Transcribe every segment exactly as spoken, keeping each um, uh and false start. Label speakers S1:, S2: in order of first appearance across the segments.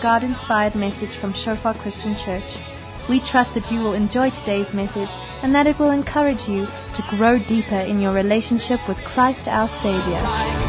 S1: God-inspired message from Shofar Christian Church. We trust that you will enjoy today's message and that it will encourage you to grow deeper in your relationship with Christ our Savior.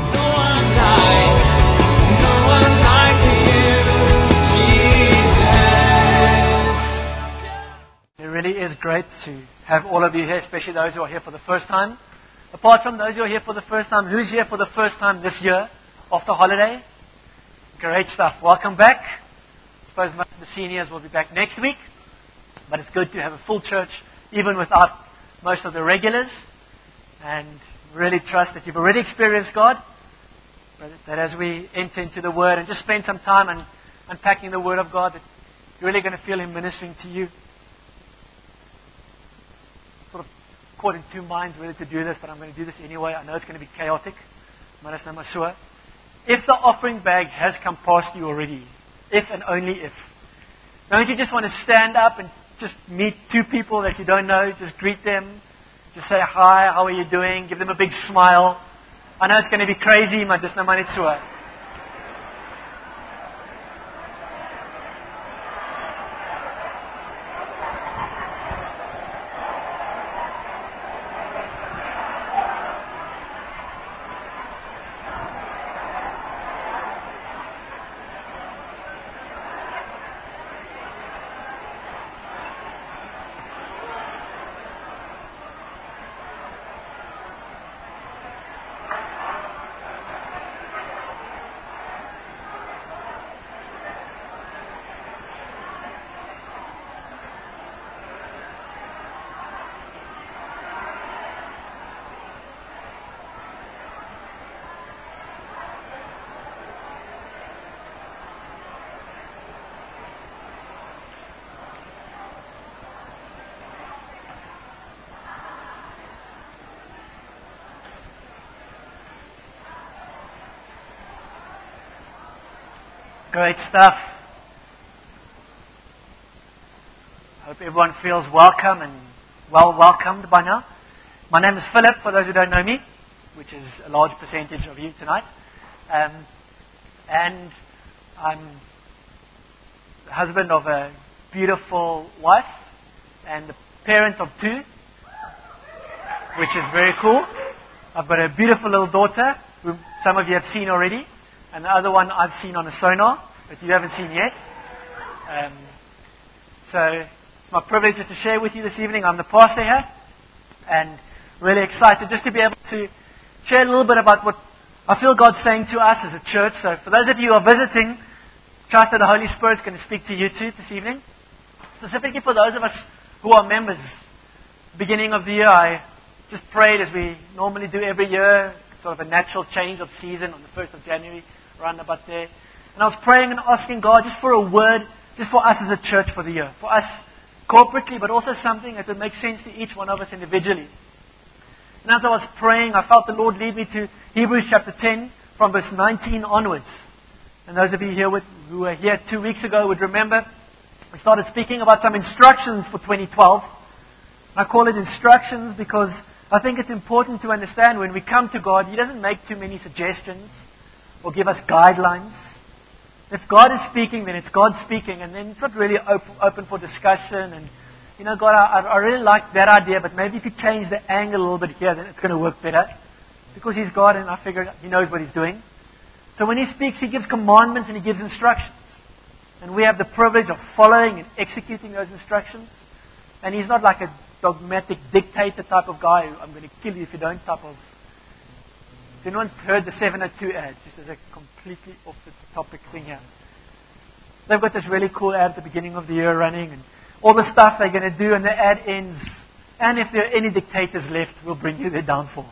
S2: It really is great to have all of you here, especially those who are here for the first time. Apart from those who are here for the first time, who's here for the first time this year after holiday? Great stuff. Welcome back. I suppose most of the seniors will be back next week, but it's good to have a full church even without most of the regulars, and really trust that you've already experienced God, but that as we enter into the Word and just spend some time and unpacking the Word of God, that you're really going to feel Him ministering to you. Sort of caught in two minds whether to do this, but I'm going to do this anyway. I know it's going to be chaotic. Manas na masua. If the offering bag has come past you already, if and only if, don't you just want to stand up and just meet two people that you don't know, just greet them, just say hi, how are you doing, give them a big smile. I know it's going to be crazy, but just no money to it. Great stuff. Hope everyone feels welcome and well welcomed by now. My name is Philip, for those who don't know me, which is a large percentage of you tonight. Um, and I'm the husband of a beautiful wife and the parent of two, which is very cool. I've got a beautiful little daughter, who some of you have seen already. And the other one I've seen on a sonar, but you haven't seen yet. Um, so it's my privilege to share with you this evening. I'm the pastor here, and really excited just to be able to share a little bit about what I feel God's saying to us as a church. So for those of you who are visiting, trust that the Holy Spirit's going to speak to you too this evening. Specifically for those of us who are members. Beginning of the year, I just prayed as we normally do every year, sort of a natural change of season on the first of January. Around about there. And I was praying and asking God just for a word, just for us as a church for the year. For us corporately, but also something that would make sense to each one of us individually. And as I was praying, I felt the Lord lead me to Hebrews chapter ten, from verse nineteen onwards. And those of you here with, who were here two weeks ago would remember, I started speaking about some instructions for twenty twelve. I call it instructions because I think it's important to understand when we come to God, He doesn't make too many suggestions or give us guidelines. If God is speaking, then it's God speaking, and then it's not really open, open for discussion. And, you know, God, I, I really like that idea, but maybe if you change the angle a little bit here, then it's going to work better. Because He's God, and I figure He knows what He's doing. So when He speaks, He gives commandments and He gives instructions. And we have the privilege of following and executing those instructions. And He's not like a dogmatic dictator type of guy, who I'm going to kill you if you don't type of. Has anyone heard the seven oh two ad? Just as a completely off the topic thing here. They've got this really cool ad at the beginning of the year running, and all the stuff they're going to do, and the ad ends. And if there are any dictators left, we'll bring you their downfall.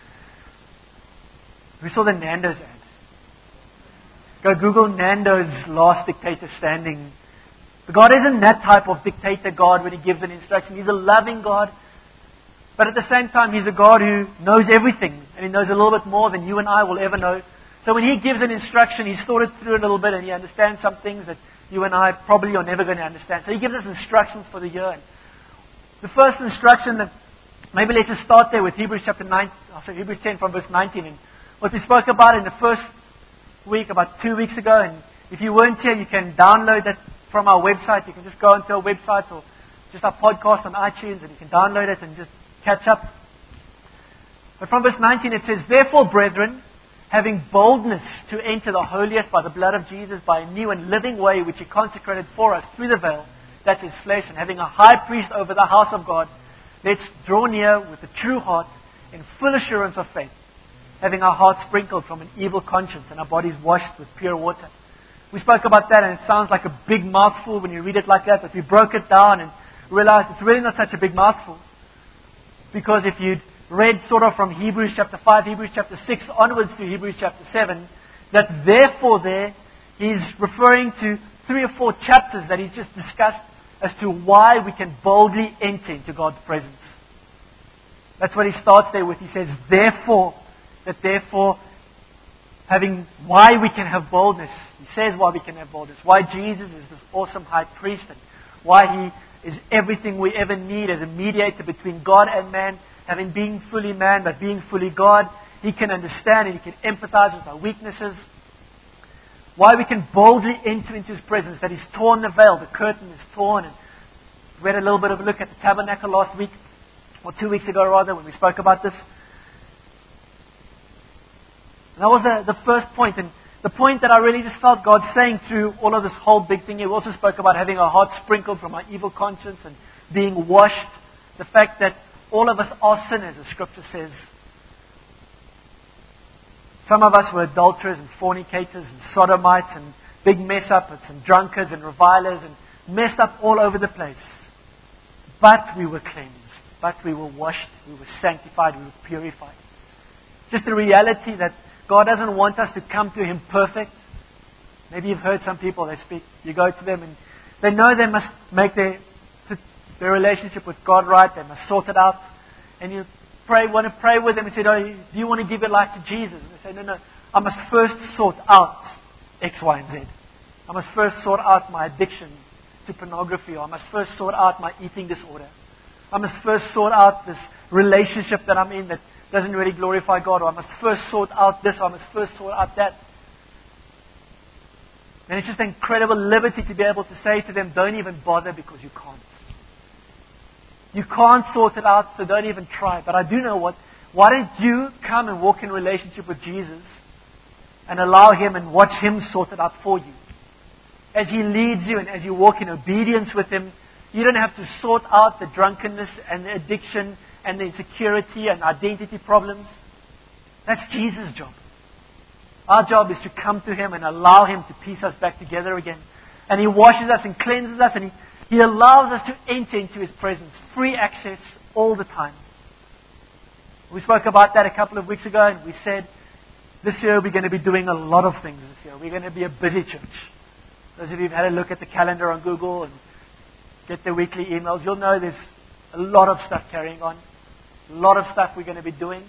S2: We saw the Nando's ad. Go Google Nando's last dictator standing. But God isn't that type of dictator God when He gives an instruction. He's a loving God. But at the same time, He's a God who knows everything. And He knows a little bit more than you and I will ever know. So when He gives an instruction, He's thought it through a little bit and He understands some things that you and I probably are never going to understand. So He gives us instructions for the year. And the first instruction that, maybe let's just start there with Hebrews chapter nine, sorry, Hebrews ten from verse nineteen. And what we spoke about in the first week, about two weeks ago, and If you weren't here, you can download that from our website. You can just go onto our website or just our podcast on iTunes and you can download it and just catch up. But from verse nineteen it says, "Therefore, brethren, having boldness to enter the holiest by the blood of Jesus, by a new and living way which He consecrated for us through the veil, that is flesh, and having a high priest over the house of God, let's draw near with a true heart in full assurance of faith, having our hearts sprinkled from an evil conscience and our bodies washed with pure water." We spoke about that and it sounds like a big mouthful when you read it like that, but we broke it down and realized it's really not such a big mouthful. Because if you'd read sort of from Hebrews chapter five, Hebrews chapter six onwards to Hebrews chapter seven, that therefore there, he's referring to three or four chapters that he's just discussed as to why we can boldly enter into God's presence. That's what he starts there with. He says, therefore, that therefore, having, why we can have boldness. He says why we can have boldness. Why Jesus is this awesome high priest and why He is everything we ever need as a mediator between God and man. Having been fully man but being fully God, He can understand and He can empathize with our weaknesses. Why we can boldly enter into His presence, that He's torn the veil, the curtain is torn. And we had a little bit of a look at the tabernacle last week, or two weeks ago rather, when we spoke about this. And that was the, the first point, and the point that I really just felt God saying through all of this whole big thing. He also spoke about having our hearts sprinkled from our evil conscience and being washed. The fact that all of us are sinners, as Scripture says. Some of us were adulterers and fornicators and sodomites and big mess-uppers and drunkards and revilers and messed up all over the place. But we were cleansed. But we were washed. We were sanctified. We were purified. Just the reality that God doesn't want us to come to Him perfect. Maybe you've heard some people, they speak, you go to them and they know they must make their, their relationship with God right. They must sort it out. And you pray, want to pray with them and say, oh, do you want to give your life to Jesus? And they say, no, no, I must first sort out X, Y, and Z. I must first sort out my addiction to pornography, or I must first sort out my eating disorder. I must first sort out this relationship that I'm in that doesn't really glorify God, or I must first sort out this, or I must first sort out that. And it's just an incredible liberty to be able to say to them, don't even bother because you can't. You can't sort it out, so don't even try. But I do know what. Why don't you come and walk in relationship with Jesus and allow Him and watch Him sort it out for you? As He leads you and as you walk in obedience with Him, you don't have to sort out the drunkenness and the addiction and the insecurity and identity problems. That's Jesus' job. Our job is to come to Him and allow Him to piece us back together again. And He washes us and cleanses us and He He allows us to enter into His presence. Free access all the time. We spoke about that a couple of weeks ago and we said, this year we're going to be doing a lot of things this year. We're going to be a busy church. Those of you who've had a look at the calendar on Google and get the weekly emails, you'll know there's a lot of stuff carrying on. A lot of stuff we're going to be doing.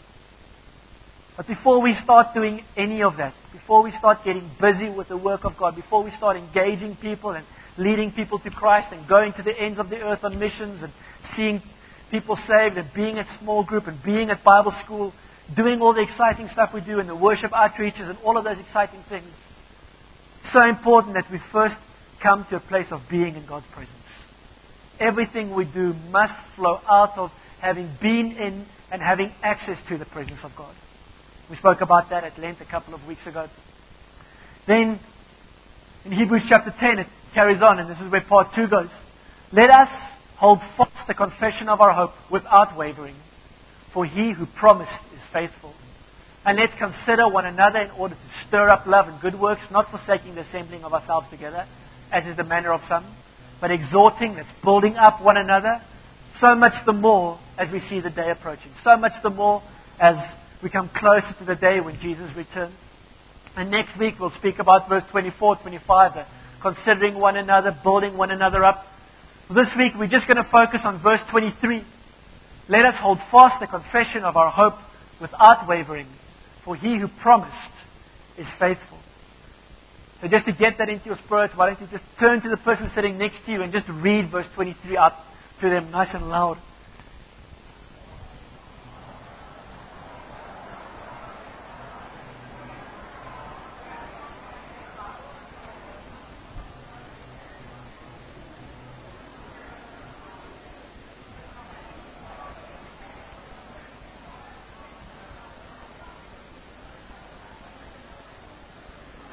S2: But before we start doing any of that, before we start getting busy with the work of God, before we start engaging people and leading people to Christ and going to the ends of the earth on missions and seeing people saved and being at small group and being at Bible school, doing all the exciting stuff we do and the worship outreaches and all of those exciting things, it's so important that we first come to a place of being in God's presence. Everything we do must flow out of having been in and having access to the presence of God. We spoke about that at length a couple of weeks ago. Then, in Hebrews chapter ten, it carries on, and this is where part two goes. Let us hold fast the confession of our hope without wavering, for He who promised is faithful. And let's consider one another in order to stir up love and good works, not forsaking the assembling of ourselves together, as is the manner of some, but exhorting, that's building up one another, so much the more as we see the day approaching. So much the more as we come closer to the day when Jesus returns. And next week we'll speak about verse twenty-four, twenty-five, the considering one another, building one another up. This week we're just going to focus on verse twenty-three. Let us hold fast the confession of our hope without wavering, for He who promised is faithful. So just to get that into your spirit, why don't you just turn to the person sitting next to you and just read verse twenty-three out to them nice and loud.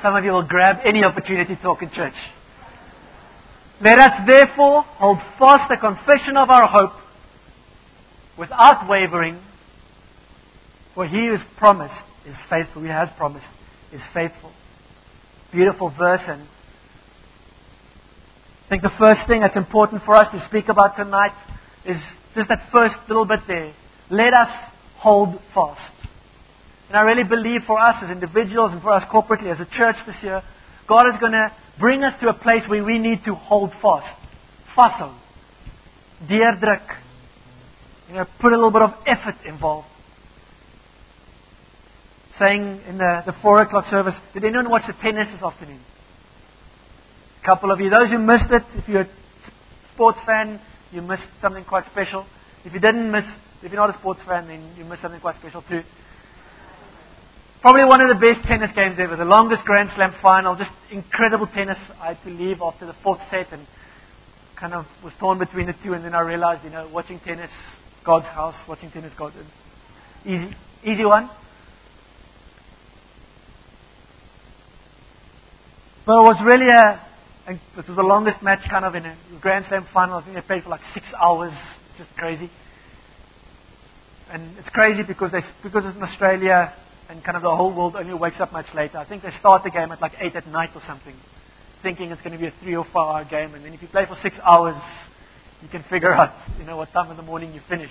S2: Some of you will grab any opportunity to talk in church. Let us therefore hold fast the confession of our hope without wavering, for he who has promised is faithful. He has promised is faithful. Beautiful verse, and I think the first thing that's important for us to speak about tonight is just that first little bit there. Let us hold fast. And I really believe for us as individuals and for us corporately as a church this year, God is going to bring us to a place where we need to hold fast. Vasthou. Deurdruk. You know, put a little bit of effort involved. Saying in the, the four o'clock service, did anyone watch the tennis this afternoon? A couple of you. Those who missed it, if you're a sports fan, you missed something quite special. If you didn't miss, if you're not a sports fan, then you missed something quite special too. Probably one of the best tennis games ever. The longest Grand Slam final. Just incredible tennis. I had to leave after the fourth set and kind of was torn between the two. And then I realized, you know, watching tennis, God's house. Watching tennis, God's easy, easy one. But it was really a, a, this was the longest match kind of in a Grand Slam final. I think they played for like six hours. Just crazy. And it's crazy because they, because it's in Australia and kind of the whole world only wakes up much later. I think they start the game at like eight at night or something, thinking it's going to be a three or four hour game. And then if you play for six hours, you can figure out, you know, what time in the morning you finish.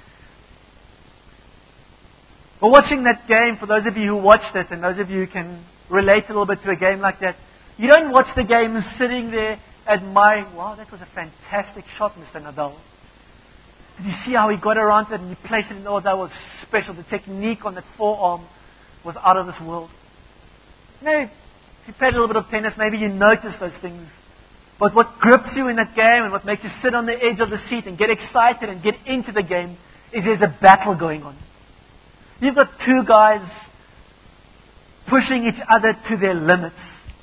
S2: But watching that game, for those of you who watched it and those of you who can relate a little bit to a game like that, you don't watch the game sitting there admiring, wow, that was a fantastic shot, Mister Nadal. Did you see how he got around it and he placed it in? Oh, that was special. The technique on that forearm was out of this world. You know, if you played a little bit of tennis, maybe you notice those things. But what grips you in that game and what makes you sit on the edge of the seat and get excited and get into the game is there's a battle going on. You've got two guys pushing each other to their limits.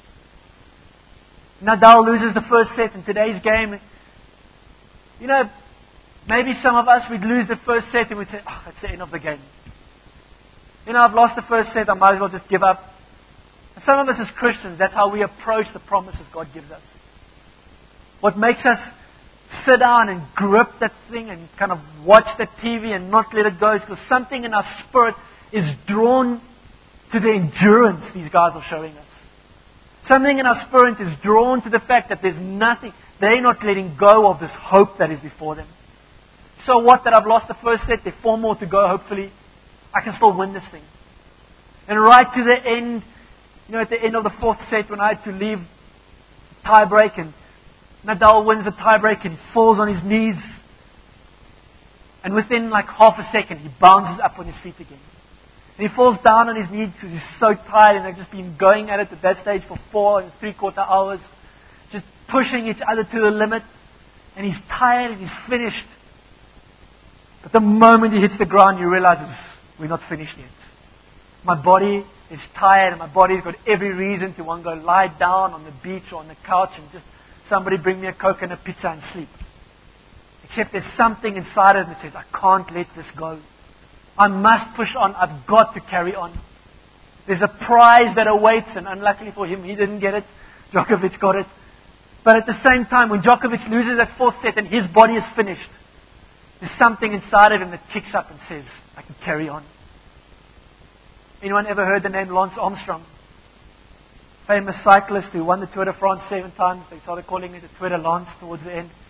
S2: Nadal loses the first set in today's game. You know, maybe some of us, we'd lose the first set and we'd say, oh, that's the end of the game. You know, I've lost the first set, I might as well just give up. And some of us as Christians, that's how we approach the promises God gives us. What makes us sit down and grip that thing and kind of watch the T V and not let it go is because something in our spirit is drawn to the endurance these guys are showing us. Something in our spirit is drawn to the fact that there's nothing, they're not letting go of this hope that is before them. So what, that I've lost the first set, there's four more to go, hopefully I can still win this thing. And right to the end, you know, at the end of the fourth set when I had to leave tie break and Nadal wins the tie break and falls on his knees. And within like half a second, he bounces up on his feet again. And he falls down on his knees because he's so tired and they've just been going at it at that stage for four and three quarter hours. Just pushing each other to the limit. And he's tired and he's finished. But the moment he hits the ground, you realize we're not finished yet. My body is tired and my body's got every reason to want to go lie down on the beach or on the couch and just somebody bring me a Coke and a pizza and sleep. Except there's something inside of me that says, I can't let this go. I must push on. I've got to carry on. There's a prize that awaits, and unluckily for him, he didn't get it. Djokovic got it. But at the same time, when Djokovic loses that fourth set and his body is finished, there's something inside of him that kicks up and says, I can carry on. Anyone ever heard the name Lance Armstrong? Famous cyclist who won the Tour de France seven times. They started calling it the Tour de Lance towards the end.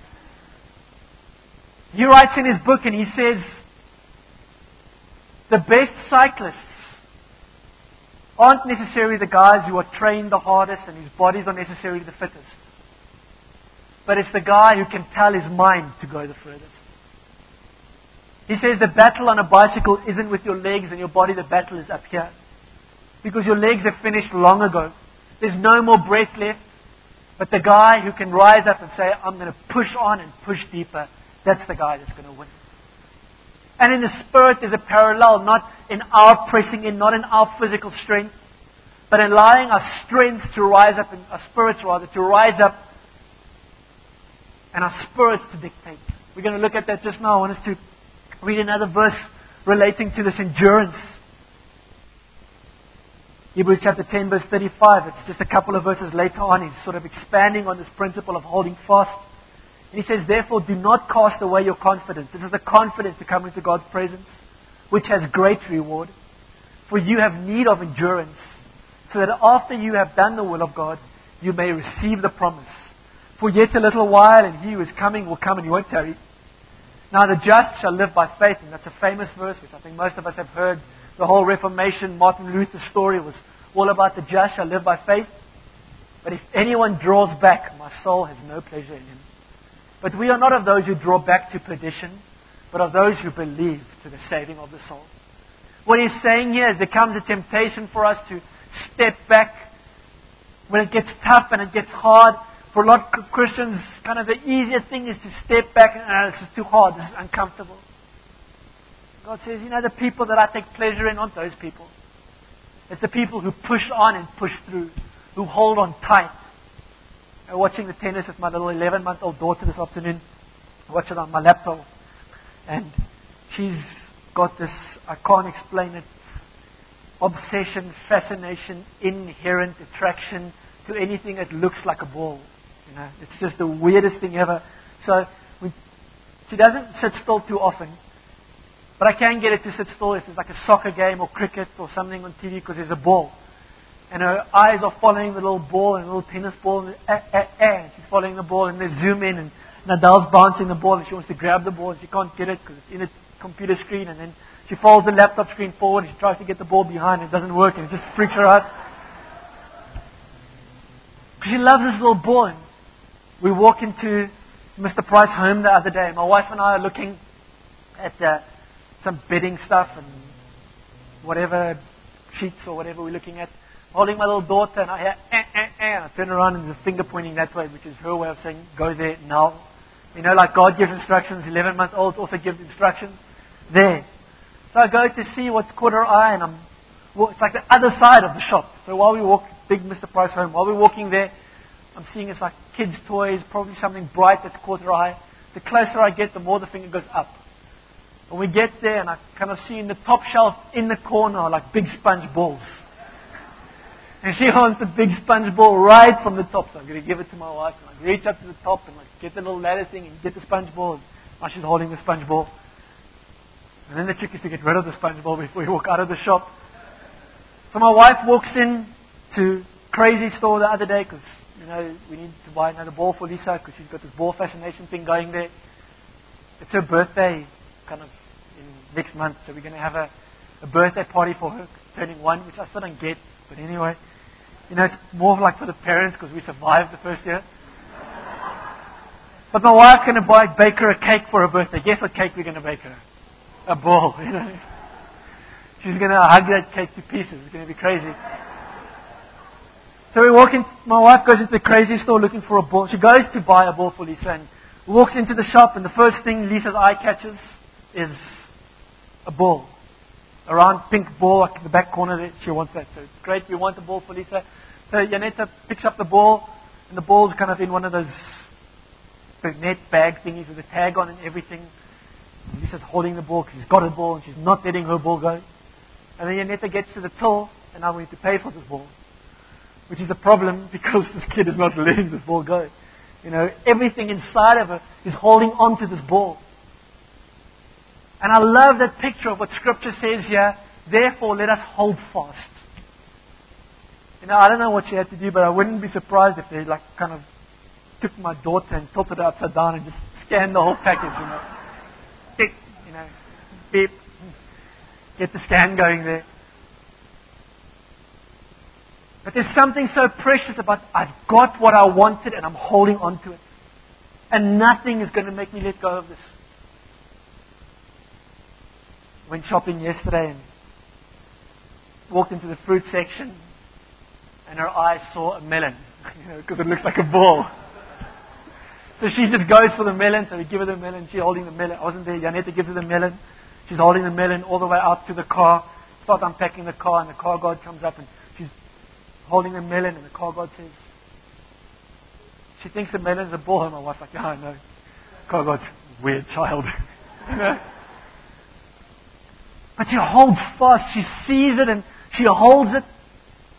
S2: He writes in his book and he says, the best cyclists aren't necessarily the guys who are trained the hardest and whose bodies are necessarily the fittest. But it's the guy who can tell his mind to go the furthest. He says the battle on a bicycle isn't with your legs and your body, the battle is up here. Because your legs have finished long ago. There's no more breath left. But the guy who can rise up and say, I'm going to push on and push deeper, that's the guy that's going to win. And in the spirit there's a parallel, not in our pressing in, not in our physical strength, but in allowing our strength to rise up, and our spirits rather, to rise up, and our spirits to dictate. We're going to look at that just now. I want us to read another verse relating to this endurance. Hebrews chapter ten, verse thirty-five. It's just a couple of verses later on. He's sort of expanding on this principle of holding fast. And he says, therefore, do not cast away your confidence. This is the confidence to come into God's presence, which has great reward. For you have need of endurance, so that after you have done the will of God, you may receive the promise. For yet a little while, and he who is coming will come and he won't tarry. Now the just shall live by faith. And that's a famous verse, which I think most of us have heard. The whole Reformation, Martin Luther's story was all about the just shall live by faith. But if anyone draws back, my soul has no pleasure in him. But we are not of those who draw back to perdition, but of those who believe to the saving of the soul. What he's saying here is there comes a temptation for us to step back when it gets tough and it gets hard. For a lot of Christians, kind of the easiest thing is to step back and uh, it's just too hard, this is uncomfortable. God says, you know, the people that I take pleasure in aren't those people. It's the people who push on and push through, who hold on tight. I was watching the tennis with my little eleven-month-old daughter this afternoon. I watched it on my laptop. And she's got this, I can't explain it, obsession, fascination, inherent attraction to anything that looks like a ball. You know, it's just the weirdest thing ever. So we, she doesn't sit still too often. But I can get her to sit still if it's like a soccer game or cricket or something on T V because there's a ball. And her eyes are following the little ball and the little tennis ball. And, eh, eh, eh, and she's following the ball and they zoom in and Nadal's bouncing the ball and she wants to grab the ball and she can't get it because it's in a computer screen. And then she folds the laptop screen forward and she tries to get the ball behind and it doesn't work and it just freaks her out. She loves this little ball. And we walk into Mister Price home the other day. My wife and I are looking at uh, some bedding stuff and whatever sheets or whatever we're looking at. Holding my little daughter and I hear eh, eh, eh. And I turn around and there's a finger pointing that way, which is her way of saying, go there now. You know, like God gives instructions, eleven-month-olds also give instructions. There. So I go to see what's caught her eye and I'm, well, it's like the other side of the shop. So while we walk, big Mister Price home, while we're walking there, I'm seeing it's like kids' toys, probably something bright that's caught her eye. The closer I get, the more the finger goes up. And we get there and I kind of see in the top shelf in the corner like big sponge balls. And she wants the big sponge ball right from the top. So I'm going to give it to my wife. And I reach up to the top and like get the little ladder thing and get the sponge ball. Now she's holding the sponge ball. And then the trick is to get rid of the sponge ball before you walk out of the shop. So my wife walks in to Crazy Store the other day because, you know, we need to buy another ball for Lisa because she's got this ball fascination thing going there. It's her birthday kind of in next month. So we're going to have a, a birthday party for her turning one, which I still don't get. But anyway, you know, it's more like for the parents because we survived the first year. But my wife's going to buy, bake her a cake for her birthday. Guess what cake we're going to bake her? A ball, you know. She's going to hug that cake to pieces. It's going to be crazy. So we walk in, my wife goes into the Crazy Store looking for a ball. She goes to buy a ball for Lisa and walks into the shop and the first thing Lisa's eye catches is a ball. A round pink ball like in the back corner there. She wants that. So it's great. We want the ball for Lisa. So Janetta picks up the ball and the ball's kind of in one of those net bag thingies with a tag on and everything. And Lisa's holding the ball because she's got a ball and she's not letting her ball go. And then Janetta gets to the till and now we need to pay for this ball. Which is a problem because this kid is not letting this ball go. You know, everything inside of her is holding on to this ball. And I love that picture of what Scripture says here. Therefore, let us hold fast. You know, I don't know what she had to do, but I wouldn't be surprised if they like kind of took my daughter and tilted her upside down and just scanned the whole package. You know, tick, you know, beep, get the scan going there. But there's something so precious about I've got what I wanted and I'm holding on to it. And nothing is going to make me let go of this. Went shopping yesterday and walked into the fruit section and her eyes saw a melon, you know, because it looks like a ball. So she just goes for the melon, so we give her the melon, she's holding the melon. I wasn't there, Janetta gives her the melon. She's holding the melon all the way out to the car. Start unpacking the car and the car guard comes up and she's holding the melon and the car guard says, she thinks the melon's a ball. And my wife's like, oh no, car guard's weird child. You know? But she holds fast. She sees it and she holds it.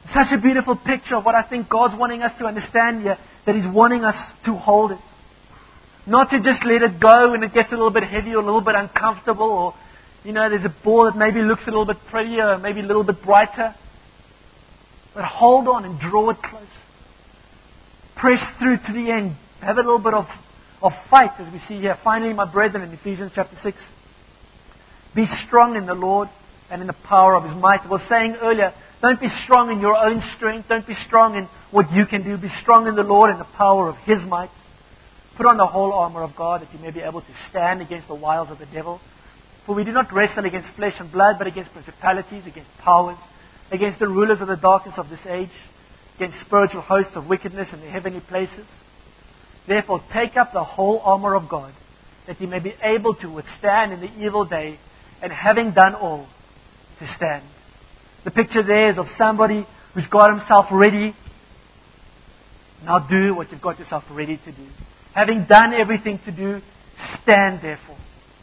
S2: Such a beautiful picture of what I think God's wanting us to understand here, that He's wanting us to hold it. Not to just let it go when it gets a little bit heavy or a little bit uncomfortable, or, you know, there's a ball that maybe looks a little bit prettier, maybe a little bit brighter. But hold on and draw it close. Press through to the end. Have a little bit of, of fight, as we see here. Finally, my brethren, in Ephesians chapter six. Be strong in the Lord and in the power of His might. I was saying earlier, don't be strong in your own strength. Don't be strong in what you can do. Be strong in the Lord and the power of His might. Put on the whole armor of God, that you may be able to stand against the wiles of the devil. For we do not wrestle against flesh and blood, but against principalities, against powers, against the rulers of the darkness of this age, against spiritual hosts of wickedness in the heavenly places. Therefore, take up the whole armor of God, that you may be able to withstand in the evil day, and having done all, to stand. The picture there is of somebody who's got himself ready. Now do what you've got yourself ready to do. Having done everything to do, stand therefore.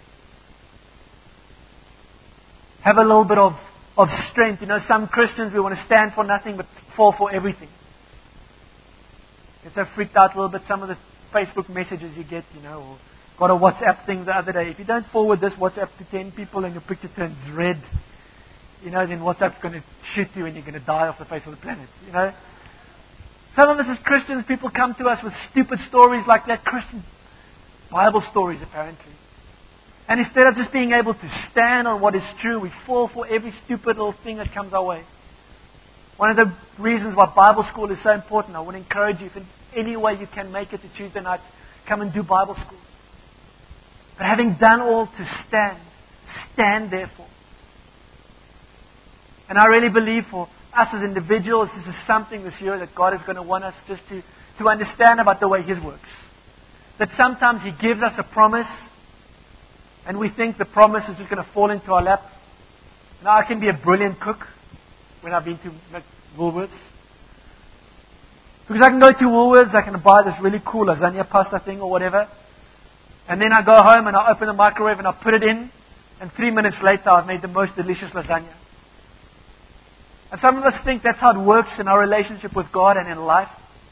S2: Have a little bit of, of strength. You know, some Christians, we want to stand for nothing but fall for everything. Get so freaked out a little bit, some of the Facebook messages you get, you know, or got a WhatsApp thing the other day. If you don't forward this WhatsApp to ten people and your picture turns red, you know, then WhatsApp's going to shoot you and you're going to die off the face of the planet, you know. Some of us as Christians, people come to us with stupid stories like that, Christian Bible stories apparently. And instead of just being able to stand on what is true, we fall for every stupid little thing that comes our way. One of the reasons why Bible school is so important, I want to encourage you, if in any way you can make it to Tuesday nights, come and do Bible school. But having done all to stand, stand therefore. And I really believe for us as individuals, this is something this year that God is going to want us just to, to understand about the way His works. That sometimes He gives us a promise, and we think the promise is just going to fall into our lap. Now, I can be a brilliant cook when I've been to like, Woolworths. Because I can go to Woolworths, I can buy this really cool lasagna pasta thing or whatever. And then I go home and I open the microwave and I put it in. And three minutes later, I've made the most delicious lasagna. And some of us think that's how it works in our relationship with God and in life.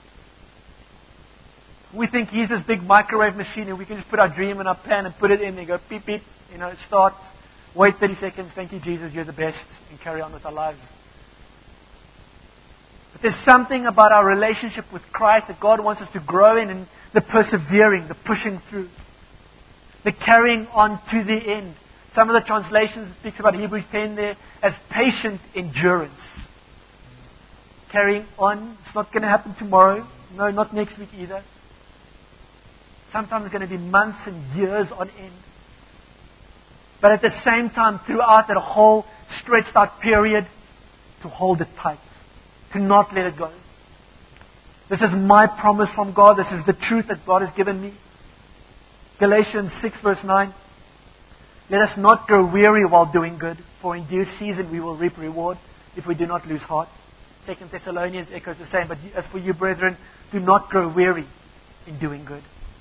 S2: We think He's this big microwave machine and we can just put our dream in our pan and put it in and go beep beep, you know, start, wait thirty seconds, thank you Jesus, you're the best, and carry on with our lives. But there's something about our relationship with Christ that God wants us to grow in, and the persevering, the pushing through, the carrying on to the end. Some of the translations speaks about Hebrews ten there as patient endurance. Carrying on. It's not going to happen tomorrow. No, not next week either. Sometimes it's going to be months and years on end. But at the same time, throughout that whole stretched out period, to hold it tight. To not let it go. This is my promise from God. This is the truth that God has given me. Galatians six verse nine. Let us not grow weary while doing good, for in due season we will reap reward if we do not lose heart. Second Thessalonians echoes the same, but as for you, brethren, do not grow weary in doing good.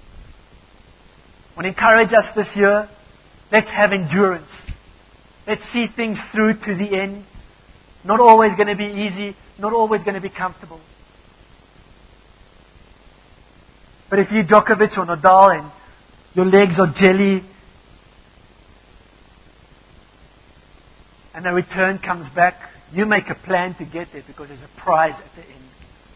S2: I want to encourage us this year, let's have endurance. Let's see things through to the end. Not always going to be easy, not always going to be comfortable. But if you're Djokovic or Nadal and your legs are jelly, and the return comes back, you make a plan to get there because there's a prize at the end.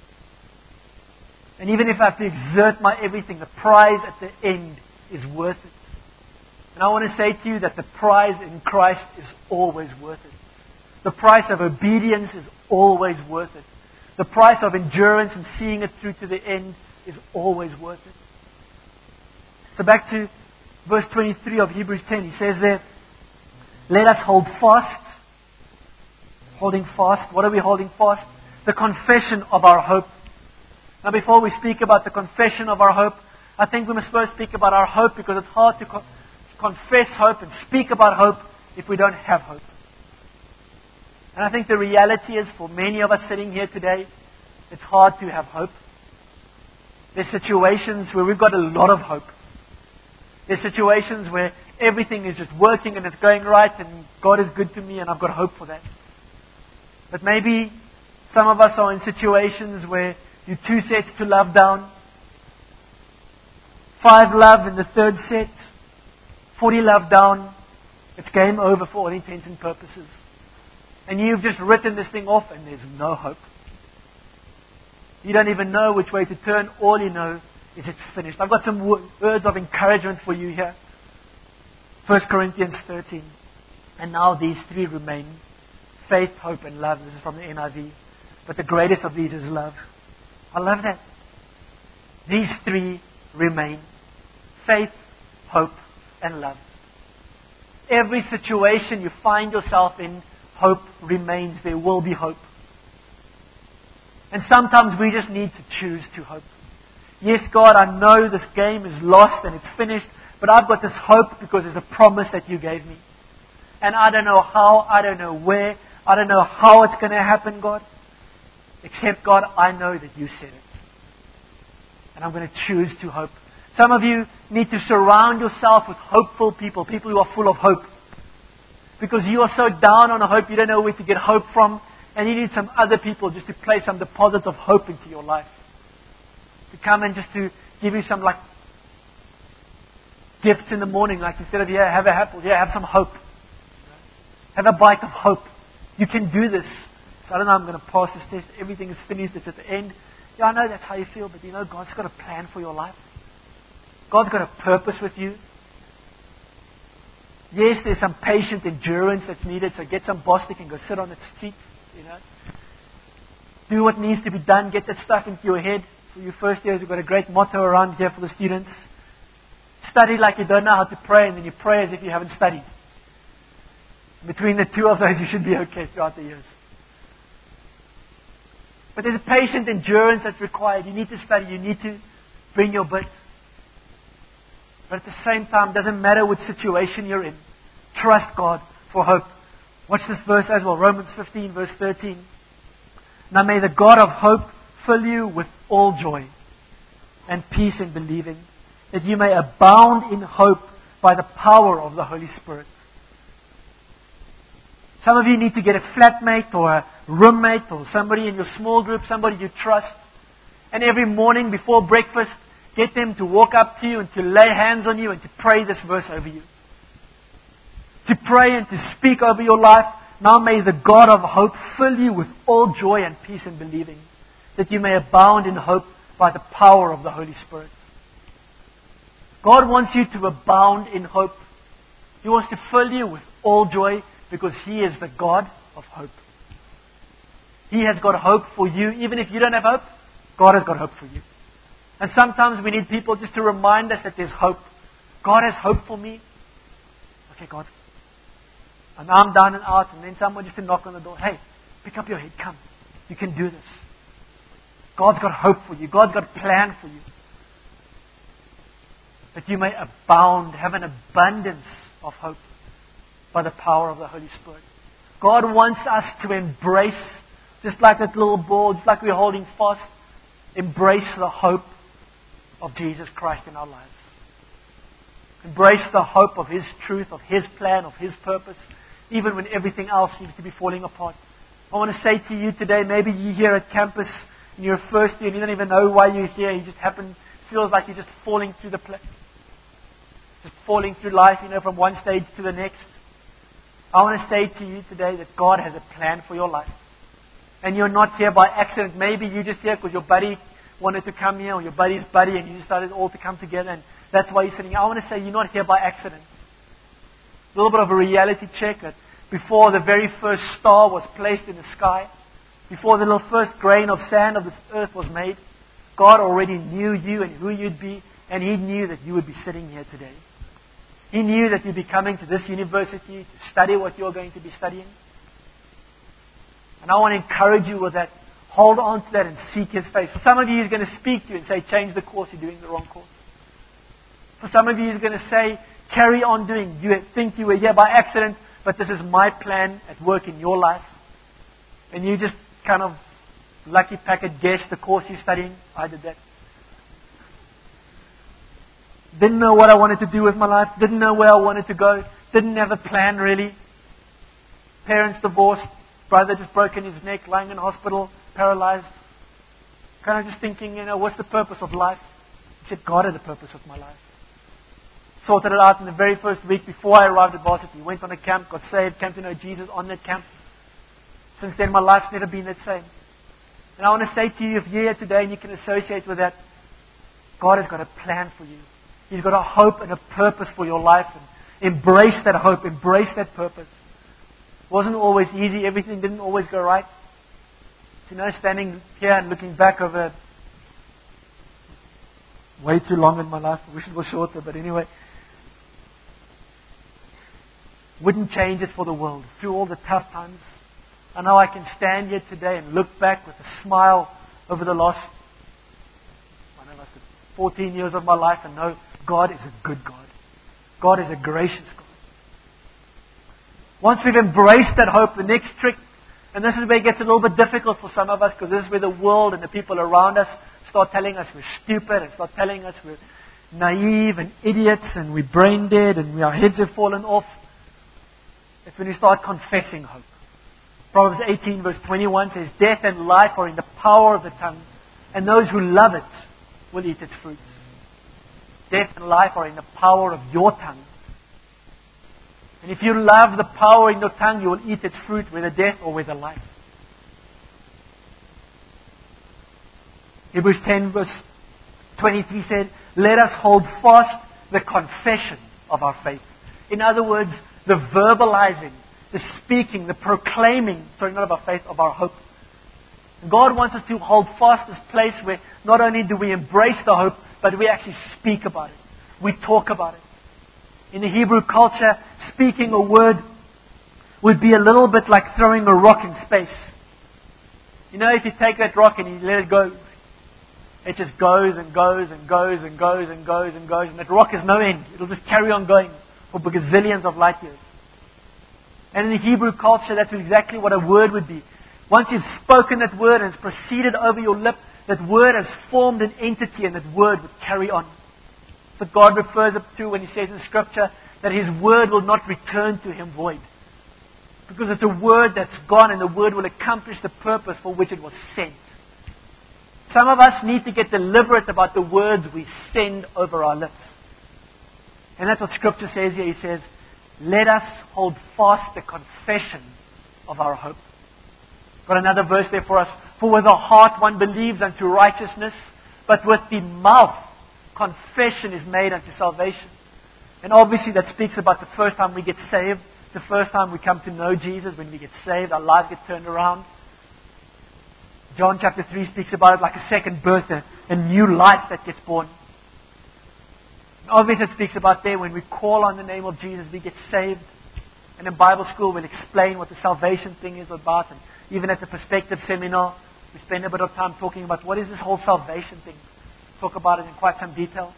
S2: And even if I have to exert my everything, the prize at the end is worth it. And I want to say to you that the prize in Christ is always worth it. The price of obedience is always worth it. The price of endurance and seeing it through to the end is always worth it. So back to verse twenty-three of Hebrews ten. He says there, let us hold fast. Holding fast. What are we holding fast? The confession of our hope. Now before we speak about the confession of our hope, I think we must first speak about our hope, because it's hard to co- confess hope and speak about hope if we don't have hope. And I think the reality is, for many of us sitting here today, it's hard to have hope. There's situations where we've got a lot of hope. There's situations where everything is just working and it's going right and God is good to me and I've got hope for that. But maybe Some of us are in situations where you're two sets to love down. Five love in the third set. Forty love down. It's game over for all intents and purposes. And you've just written this thing off and there's no hope. You don't even know which way to turn. All you know is it's finished. I've got some words of encouragement for you here. First Corinthians thirteen. And now these three remain. Faith, hope, and love. This is from the N I V. But the greatest of these is love. I love that. These three remain. Faith, hope, and love. Every situation you find yourself in, hope remains. There will be hope. And sometimes we just need to choose to hope. Yes, God, I know this game is lost and it's finished, but I've got this hope because it's a promise that you gave me. And I don't know how, I don't know where, I don't know how it's going to happen, God. Except, God, I know that you said it. And I'm going to choose to hope. Some of you need to surround yourself with hopeful people, people who are full of hope. Because you are so down on hope, you don't know where to get hope from. And you need some other people just to place some deposit of hope into your life. To come and just to give you some like gifts in the morning, like instead of, yeah, have an apple, yeah, have some hope. Have a bite of hope. You can do this. So I don't know, I'm going to pass this test. Everything is finished. It's at the end. Yeah, I know that's how you feel, but you know, God's got a plan for your life. God's got a purpose with you. Yes, there's some patient endurance that's needed. So get some Bostik and go sit on its seat. You know, do what needs to be done. Get that stuff into your head. For you first years, we've got a great motto around here for the students. Study like you don't know how to pray, and then you pray as if you haven't studied. Between the two of those, you should be okay throughout the years. But there's a patient endurance that's required. You need to study. You need to bring your bit. But at the same time, it doesn't matter which situation you're in. Trust God for hope. Watch this verse as well. Romans fifteen, verse thirteen. Now may the God of hope fill you with all joy and peace in believing, that you may abound in hope by the power of the Holy Spirit. Some of you need to get a flatmate or a roommate or somebody in your small group, somebody you trust. And every morning before breakfast, get them to walk up to you and to lay hands on you and to pray this verse over you. To pray and to speak over your life. Now may the God of hope fill you with all joy and peace in believing, that you may abound in hope by the power of the Holy Spirit. God wants you to abound in hope. He wants to fill you with all joy because He is the God of hope. He has got hope for you. Even if you don't have hope, God has got hope for you. And sometimes we need people just to remind us that there's hope. God has hope for me. Okay, God. And I'm down and out, and then someone just to knock on the door. Hey, pick up your head, come. You can do this. God's got hope for you. God's got a plan for you. That you may abound, have an abundance of hope by the power of the Holy Spirit. God wants us to embrace, just like that little ball, just like we're holding fast, embrace the hope of Jesus Christ in our lives. Embrace the hope of His truth, of His plan, of His purpose, even when everything else seems to be falling apart. I want to say to you today, maybe you're here at campus and you're first year and you don't even know why you're here. You just happen, feels like you're just falling through the place. Just falling through life, you know, from one stage to the next. I want to say to you today that God has a plan for your life. And you're not here by accident. Maybe you're just here because your buddy wanted to come here, or your buddy's buddy, and you decided all to come together, and that's why you're sitting here. I want to say you're not here by accident. A little bit of a reality check that before the very first star was placed in the sky, before the little first grain of sand of this earth was made, God already knew you and who you'd be, and He knew that you would be sitting here today. He knew that you'd be coming to this university to study what you're going to be studying. And I want to encourage you with that. Hold on to that and seek His face. For some of you, He's going to speak to you and say, change the course, you're doing the wrong course. For some of you, He's going to say, carry on doing. You think you were here by accident, but this is my plan at work in your life. And you just kind of lucky packet guess the course you're studying. I did that. Didn't know what I wanted to do with my life. Didn't know where I wanted to go. Didn't have a plan really. Parents divorced. Brother just broken his neck, lying in hospital. paralyzed, kind of just thinking, you know, what's the purpose of life? Except God had a purpose of my life. Sorted it out in the very first week before I arrived at Varsity. Went on a camp, got saved, came to know Jesus on that camp. Since then, my life's never been the same. And I want to say to you, if you're here today and you can associate with that, God has got a plan for you. He's got a hope and a purpose for your life. And embrace that hope, embrace that purpose. It wasn't always easy. Everything didn't always go right. You know, standing here and looking back over way too long in my life. I wish it was shorter, but anyway. Wouldn't change it for the world. Through all the tough times. I know I can stand here today and look back with a smile over the last, I don't know, fourteen years of my life and know God is a good God. God is a gracious God. Once we've embraced that hope, the next trick, and this is where it gets a little bit difficult for some of us, because this is where the world and the people around us start telling us we're stupid and start telling us we're naive and idiots and we're brain dead and our heads have fallen off. It's when we start confessing hope. Proverbs eighteen verse twenty-one says, death and life are in the power of the tongue, and those who love it will eat its fruits. Death and life are in the power of your tongue. And if you love the power in your tongue, you will eat its fruit, whether death or whether life. Hebrews ten verse twenty-three said, let us hold fast the confession of our faith. In other words, the verbalizing, the speaking, the proclaiming, sorry, not of our faith, of our hope. God wants us to hold fast this place where not only do we embrace the hope, but we actually speak about it. We talk about it. In the Hebrew culture, speaking a word would be a little bit like throwing a rock in space. You know, if you take that rock and you let it go, it just goes and goes and goes and goes and goes and goes, and that rock has no end. It'll just carry on going for gazillions of light years. And in the Hebrew culture, that's exactly what a word would be. Once you've spoken that word and it's proceeded over your lip, that word has formed an entity and that word would carry on. So God refers to when He says in Scripture that His word will not return to Him void. Because it's a word that's gone and the word will accomplish the purpose for which it was sent. Some of us need to get deliberate about the words we send over our lips. And that's what Scripture says here. He says, let us hold fast the confession of our hope. Got another verse there for us. For with the heart one believes unto righteousness, but with the mouth confession is made unto salvation. And obviously that speaks about the first time we get saved, the first time we come to know Jesus. When we get saved, our lives get turned around. John chapter three speaks about it like a second birth, a, a new life that gets born. Obviously it speaks about there when we call on the name of Jesus, we get saved. And in Bible school we'll explain what the salvation thing is about. And even at the Perspective Seminar, we spend a bit of time talking about what is this whole salvation thing. Talk about it in quite some detail.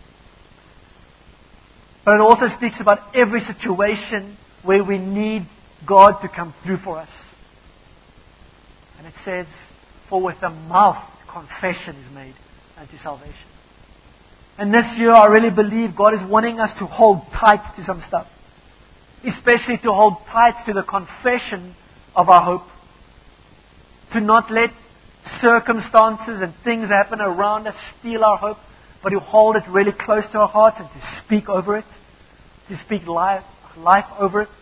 S2: But it also speaks about every situation where we need God to come through for us. And it says, for with the mouth confession is made unto salvation. And this year I really believe God is wanting us to hold tight to some stuff. Especially to hold tight to the confession of our hope. To not let circumstances and things happen around us steal our hope, but to hold it really close to our hearts and to speak over it. To speak life, life over it.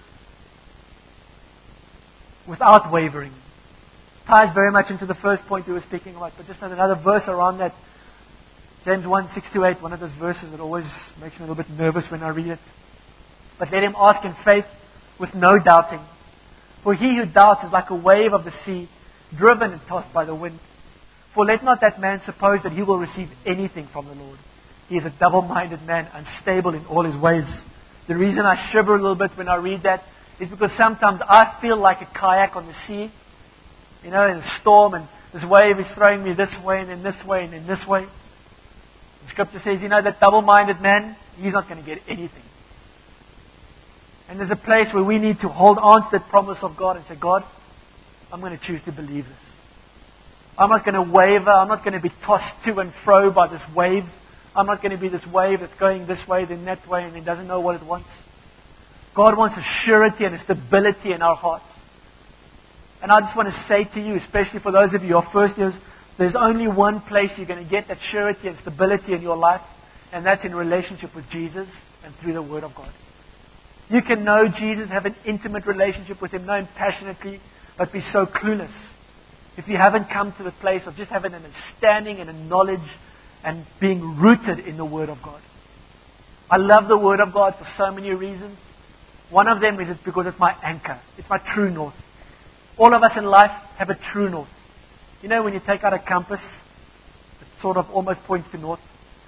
S2: Without wavering. Ties very much into the first point we were speaking about, but just another verse around that. James one, six to eight, one of those verses that always makes me a little bit nervous when I read it. But let him ask in faith with no doubting. For he who doubts is like a wave of the sea, driven and tossed by the wind. For let not that man suppose that he will receive anything from the Lord. He is a double-minded man, unstable in all his ways. The reason I shiver a little bit when I read that is because sometimes I feel like a kayak on the sea. You know, in a storm, and this wave is throwing me this way and then this way and then this way. The Scripture says, you know, that double-minded man, he's not going to get anything. And there's a place where we need to hold on to that promise of God and say, God, I'm going to choose to believe this. I'm not going to waver. I'm not going to be tossed to and fro by this wave. I'm not going to be this wave that's going this way, then that way, and it doesn't know what it wants. God wants a surety and a stability in our hearts. And I just want to say to you, especially for those of you who are first years, there's only one place you're going to get that surety and stability in your life, and that's in relationship with Jesus and through the Word of God. You can know Jesus, have an intimate relationship with Him, know Him passionately, but be so clueless. If you haven't come to the place of just having an understanding and a knowledge and being rooted in the Word of God. I love the Word of God for so many reasons. One of them is it's because it's my anchor. It's my true north. All of us in life have a true north. You know when you take out a compass, it sort of almost points to north.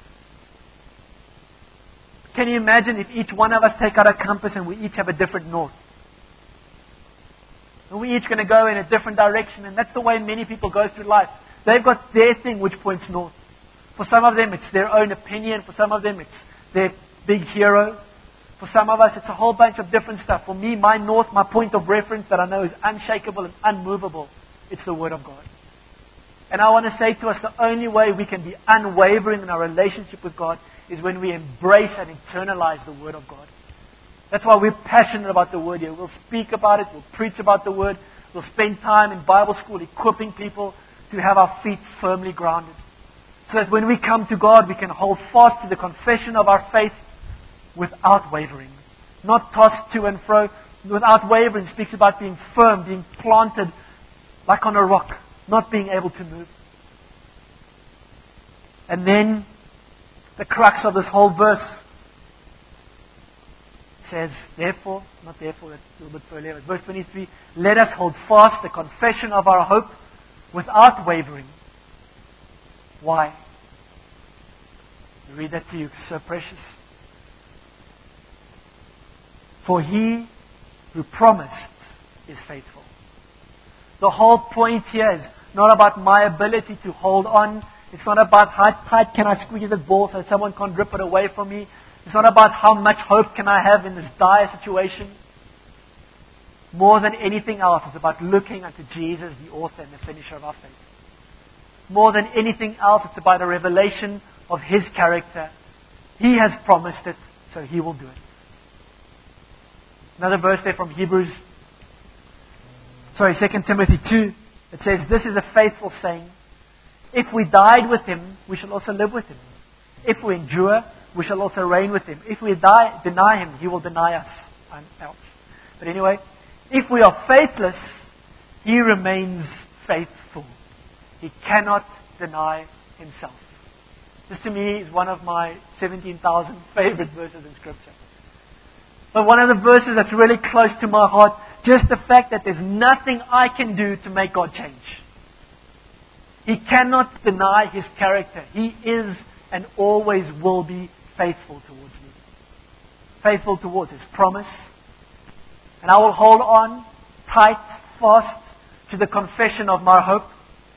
S2: Can you imagine if each one of us take out a compass and we each have a different north? And we're each going to go in a different direction, and that's the way many people go through life. They've got their thing which points north. For some of them it's their own opinion. For some of them it's their big hero. For some of us it's a whole bunch of different stuff. For me, my north, my point of reference that I know is unshakable and unmovable, it's the Word of God. And I want to say to us, the only way we can be unwavering in our relationship with God is when we embrace and internalize the Word of God. That's why we're passionate about the Word here. We'll speak about it, we'll preach about the Word, we'll spend time in Bible school equipping people to have our feet firmly grounded. So that when we come to God, we can hold fast to the confession of our faith without wavering. Not tossed to and fro. Without wavering speaks about being firm, being planted like on a rock, not being able to move. And then the crux of this whole verse says, therefore, not therefore, that's a little bit earlier, but verse twenty-three, let us hold fast the confession of our hope without wavering. Why? I read that to you, it's so precious. For He who promised is faithful. The whole point here is not about my ability to hold on. It's not about how tight can I squeeze the ball so someone can't rip it away from me. It's not about how much hope can I have in this dire situation. More than anything else, it's about looking unto Jesus, the author and the finisher of our faith. More than anything else, it's about a revelation of His character. He has promised it, so He will do it. Another verse there from Hebrews, sorry, Second Timothy two. It says, this is a faithful saying. If we died with Him, we shall also live with Him. If we endure, we shall also reign with Him. If we die, deny Him, He will deny us. And else. But anyway, if we are faithless, He remains faithful. He cannot deny Himself. This to me is one of my seventeen thousand favorite verses in Scripture. But one of the verses that's really close to my heart, just the fact that there's nothing I can do to make God change. He cannot deny His character. He is and always will be faithful towards me. Faithful towards His promise. And I will hold on tight, fast to the confession of my hope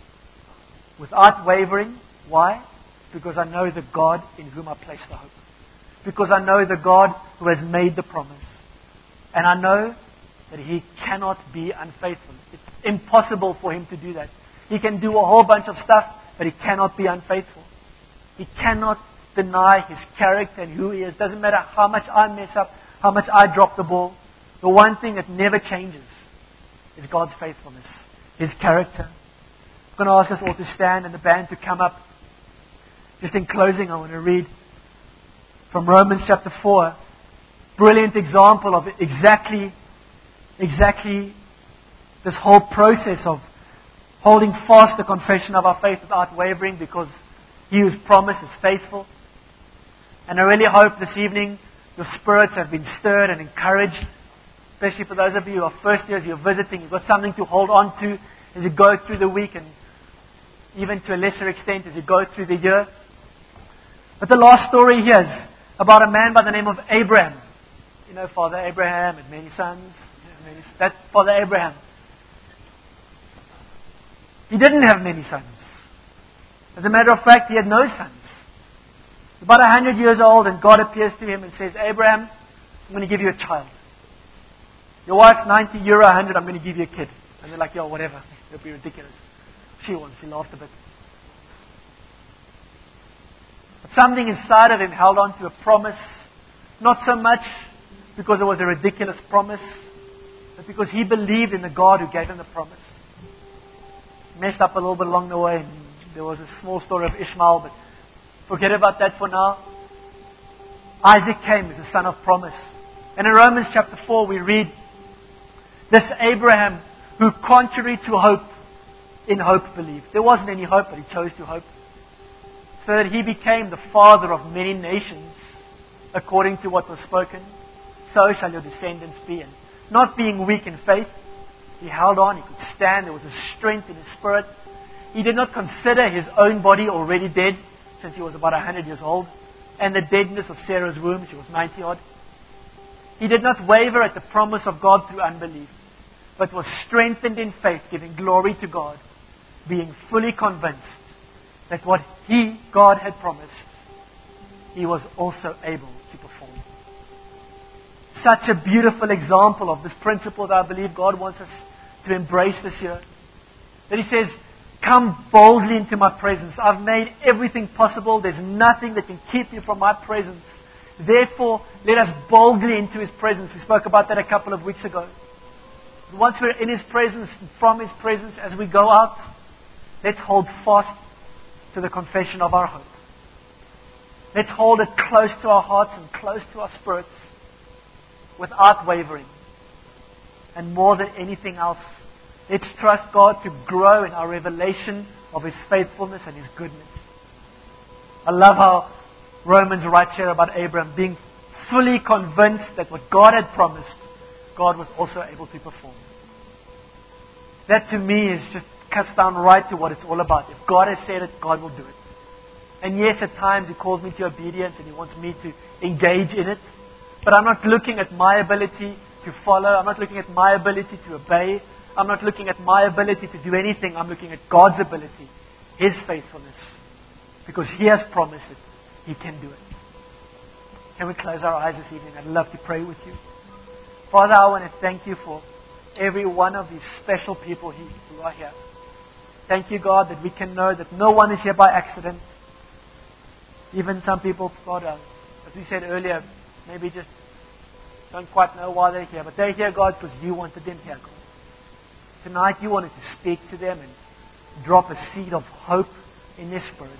S2: without wavering. Why? Because I know the God in whom I place the hope. Because I know the God who has made the promise. And I know that He cannot be unfaithful. It's impossible for Him to do that. He can do a whole bunch of stuff, but He cannot be unfaithful. He cannot deny His character and who He is. Doesn't matter how much I mess up, how much I drop the ball. The one thing that never changes is God's faithfulness, His character. I'm going to ask us all to stand and the band to come up. Just in closing, I want to read from Romans chapter four. Brilliant example of exactly, exactly this whole process of holding fast the confession of our faith without wavering, because He who's promised is faithful. And I really hope this evening your spirits have been stirred and encouraged, especially for those of you who are first years, you're visiting, you've got something to hold on to as you go through the week, and even to a lesser extent as you go through the year. But the last story here is about a man by the name of Abraham. You know, Father Abraham had many sons. Many, that's Father Abraham. He didn't have many sons. As a matter of fact, he had no sons. About a hundred years old, and God appears to him and says, Abraham, I'm going to give you a child. Your wife's ninety, you're a hundred, I'm going to give you a kid. And they're like, yo, whatever. It'll be ridiculous. She was. She laughed a bit. But something inside of him held on to a promise. Not so much because it was a ridiculous promise, but because he believed in the God who gave him the promise. messed up a little bit along the way. And there was a small story of Ishmael, but forget about that for now. Isaac came as the son of promise. And in Romans chapter four we read, this Abraham who contrary to hope, in hope believed. There wasn't any hope, but he chose to hope. So that he became the father of many nations, according to what was spoken. So shall your descendants be. And not being weak in faith, he held on, he could stand, there was a strength in his spirit. He did not consider his own body already dead, since he was about a hundred years old, and the deadness of Sarah's womb, she was ninety odd. He did not waver at the promise of God through unbelief, but was strengthened in faith, giving glory to God, being fully convinced that what he, God, had promised, he was also able to perform. Such a beautiful example of this principle that I believe God wants us to embrace this year. That he says, come boldly into my presence. I've made everything possible. There's nothing that can keep you from my presence. Therefore, let us boldly into his presence. We spoke about that a couple of weeks ago. Once we're in his presence, from his presence, as we go out, let's hold fast to the confession of our hope. Let's hold it close to our hearts and close to our spirits without wavering. And more than anything else, let's trust God to grow in our revelation of his faithfulness and his goodness. I love how Romans writes here about Abraham being fully convinced that what God had promised, God was also able to perform. That to me is just cuts down right to what it's all about. If God has said it, God will do it. And yes, at times he calls me to obedience and he wants me to engage in it. But I'm not looking at my ability to follow. I'm not looking at my ability to obey. I'm not looking at my ability to do anything. I'm looking at God's ability, his faithfulness. Because he has promised it. He can do it. Can we close our eyes this evening? I'd love to pray with you. Father, I want to thank you for every one of these special people here, who are here. Thank you, God, that we can know that no one is here by accident. Even some people, God, uh, as we said earlier, maybe just don't quite know why they're here. But they're here, God, because you wanted them here, God. Tonight you wanted to speak to them and drop a seed of hope in their spirits.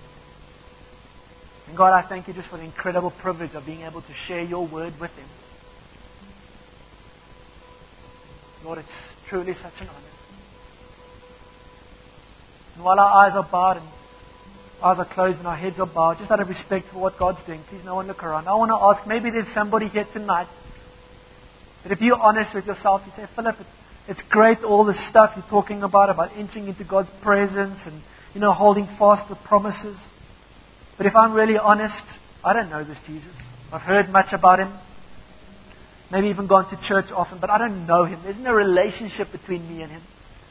S2: And God, I thank you just for the incredible privilege of being able to share your word with them. Lord, it's truly such an honor. And while our eyes are bowed and eyes are closed and our heads are bowed, just out of respect for what God's doing, please no one look around. I want to ask, maybe there's somebody here tonight that if you're honest with yourself, you say, Philip, it's, it's great all the stuff you're talking about, about entering into God's presence and, you know, holding fast the promises. But if I'm really honest, I don't know this Jesus. I've heard much about him. Maybe even gone to church often, but I don't know him. There's no relationship between me and him.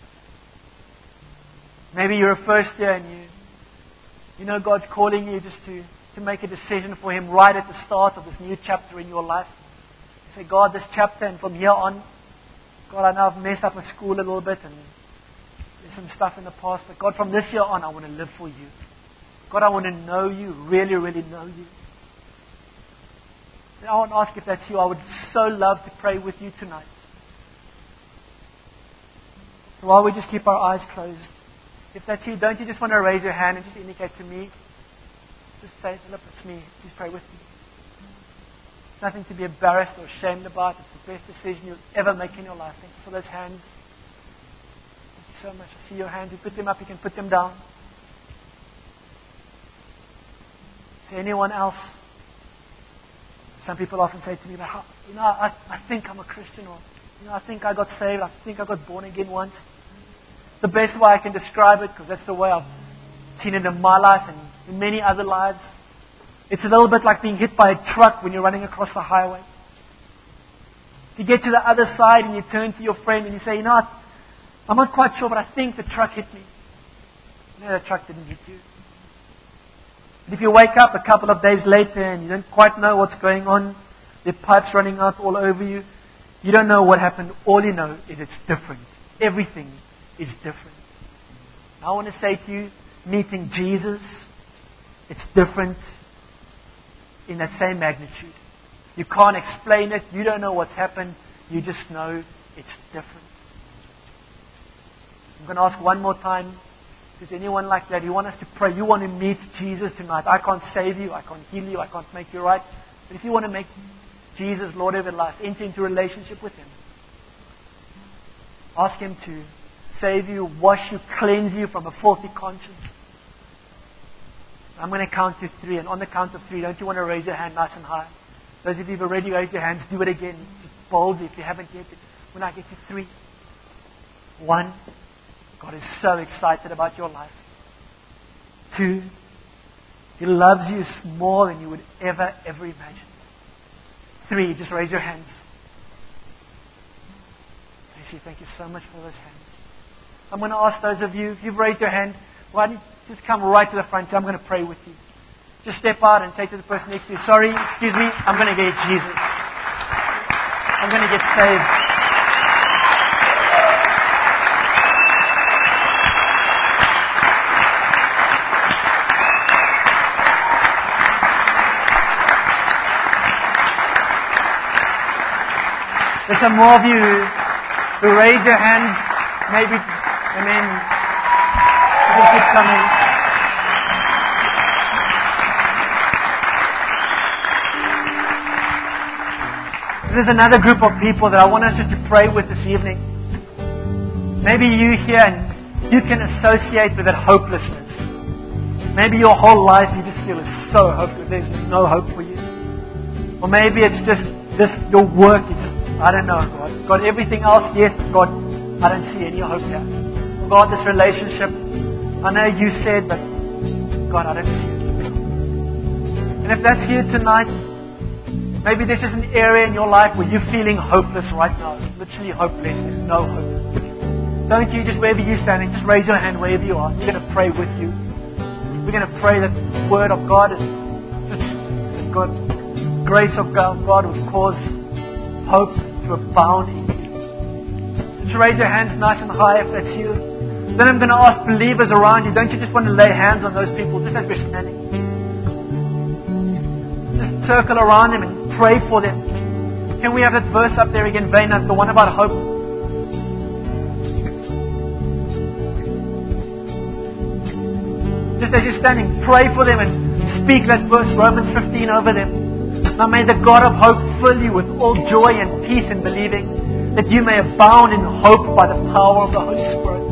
S2: Maybe you're a first year and you, you know God's calling you just to, to make a decision for him right at the start of this new chapter in your life. You say, God, this chapter and from here on, God, I know I've messed up with school a little bit and there's some stuff in the past, but God, from this year on, I want to live for you. God, I want to know you, really, really know you. And I want to ask if that's you. I would so love to pray with you tonight. So while we just keep our eyes closed, if that's you, don't you just want to raise your hand and just indicate to me? Just say, Philip, it's me. Please pray with me. It's nothing to be embarrassed or ashamed about. It's the best decision you'll ever make in your life. Thank you for those hands. Thank you so much. I see your hands. You put them up, you can put them down. To anyone else? Some people often say to me, but how, you know, I, I think I'm a Christian, or you know, I think I got saved, I think I got born again once. The best way I can describe it, because that's the way I've seen it in my life and in many other lives, it's a little bit like being hit by a truck when you're running across the highway. You get to the other side and you turn to your friend and you say, you know, I'm not quite sure, but I think the truck hit me. No, the truck didn't hit you. But if you wake up a couple of days later and you don't quite know what's going on, the pipes running out all over you, you don't know what happened. All you know is it's different. Everything is different. I want to say to you, meeting Jesus, it's different in that same magnitude. You can't explain it. You don't know what's happened. You just know it's different. I'm going to ask one more time. Is anyone like that? You want us to pray? You want to meet Jesus tonight? I can't save you. I can't heal you. I can't make you right. But if you want to make Jesus Lord of your life, enter into a relationship with Him. Ask Him to save you, wash you, cleanse you from a filthy conscience. I'm going to count to three, and on the count of three, don't you want to raise your hand nice and high? Those of you who've already raised your hands, do it again. Just boldly if you haven't yet. When I get to three. One, God is so excited about your life. Two, He loves you more than you would ever, ever imagine. Three, just raise your hands. Tracy, thank you so much for those hands. I'm going to ask those of you, if you've raised your hand, why don't you just come right to the front? I'm going to pray with you. Just step out and say to the person next to you, sorry, excuse me, I'm going to get Jesus. I'm going to get saved. There's some more of you who, who raise your hands, maybe, and then you can keep coming. There's another group of people that I want us just to pray with this evening. Maybe you here and you can associate with that hopelessness. Maybe your whole life you just feel is so hopeless. There's no hope for you. Or maybe it's just, just your work is just, I don't know, God. God, everything else, yes, but God, I don't see any hope here. God, this relationship, I know you said, but God, I don't see it. And if that's you tonight, maybe this is an area in your life where you're feeling hopeless right now. Literally hopeless. There's no hope. Don't you, just wherever you're standing, just raise your hand wherever you are. We're going to pray with you. We're going to pray that the Word of God is just God, grace of God, God would cause hope to abound in you. Just raise your hands nice and high if that's you. Then I'm going to ask believers around you, don't you just want to lay hands on those people just as we're standing? Just circle around them and pray for them. Can we have that verse up there again, Vena, the one about hope? Just as you're standing, pray for them and speak that verse, Romans fifteen, over them. Now may the God of hope fill you with all joy and peace in believing, that you may abound in hope by the power of the Holy Spirit.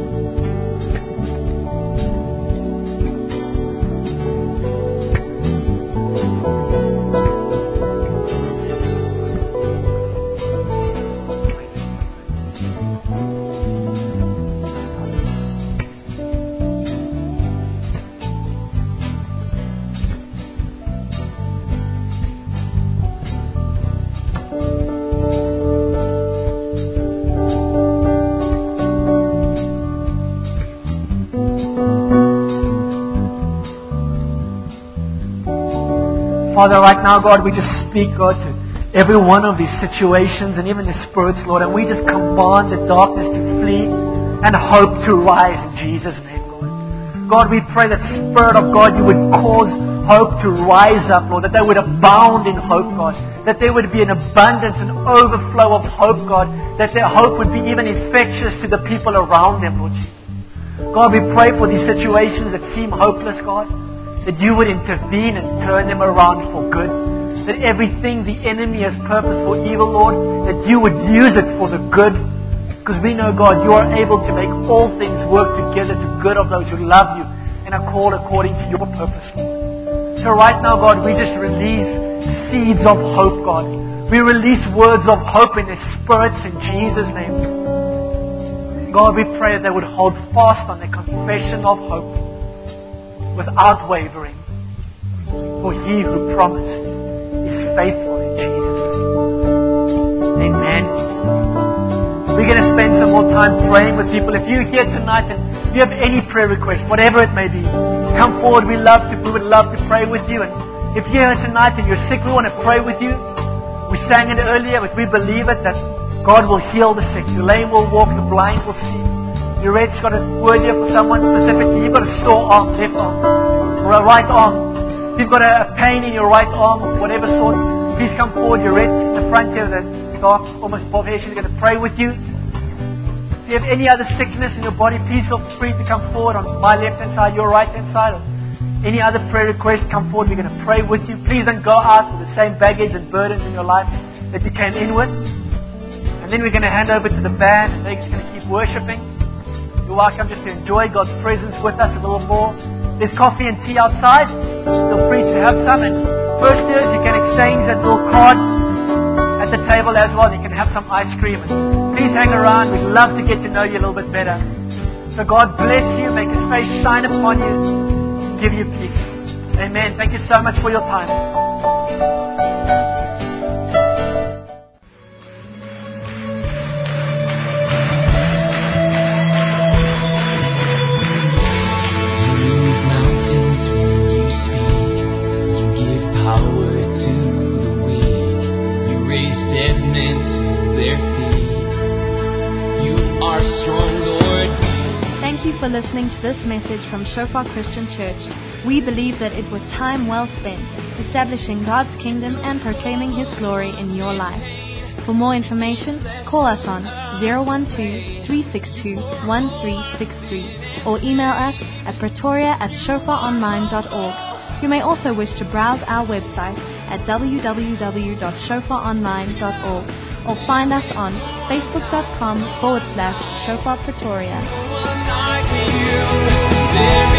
S2: Father, right now, God, we just speak, God, to every one of these situations and even the spirits, Lord, and we just command the darkness to flee and hope to rise in Jesus' name, Lord. God, we pray that Spirit of God, you would cause hope to rise up, Lord, that they would abound in hope, God, that there would be an abundance, an overflow of hope, God, that their hope would be even infectious to the people around them, Lord Jesus. God, we pray for these situations that seem hopeless, God, that you would intervene and turn them around for good. That everything the enemy has purposed for evil, Lord, that you would use it for the good. Because we know, God, you are able to make all things work together to good of those who love you and are called according to your purpose, Lord. So right now, God, we just release seeds of hope, God. We release words of hope in their spirits in Jesus' name. God, we pray that they would hold fast on their confession of hope without wavering. For he who promised is faithful in Jesus' name. Amen. We're going to spend some more time praying with people. If you're here tonight and you have any prayer request, whatever it may be, come forward. We love to, we would love to pray with you. And if you're here tonight and you're sick, we want to pray with you. We sang it earlier, but we believe it that God will heal the sick. The lame will walk, the blind will see. Your red's got a word here for someone specifically. You've got a sore arm, left arm, or a right arm. If you've got a pain in your right arm of whatever sort, please come forward. Your red in the front here, the dark, almost above here. She's going to pray with you. If you have any other sickness in your body, please feel free to come forward on my left-hand side, your right-hand side. Or any other prayer request, come forward. We're going to pray with you. Please don't go out with the same baggage and burdens in your life that you came in with. And then we're going to hand over to the band, and they're just going to keep worshiping. You're welcome just to enjoy God's presence with us a little more. There's coffee and tea outside. Feel free to have some. And first years, you can exchange that little card at the table as well. You can have some ice cream. And please hang around. We'd love to get to know you a little bit better. So God bless you. Make His face shine upon you. Give you peace. Amen. Thank you so much for your time.
S1: For listening to this message from Shofar Christian Church. We believe that it was time well spent establishing God's kingdom and proclaiming His glory in your life. For more information, call us on zero one two, three six two, one three six three or email us at pretoria at shofar online dot org. You may also wish to browse our website at w w w dot shofar online dot org or find us on facebook.com forward slash Shofar Pretoria. There